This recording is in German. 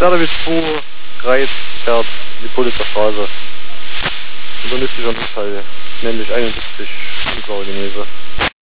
Serdavis 2, Kreis, fährt die Politzer Straße. Unternützlicher Unfall, nämlich 71 Unklare Genese.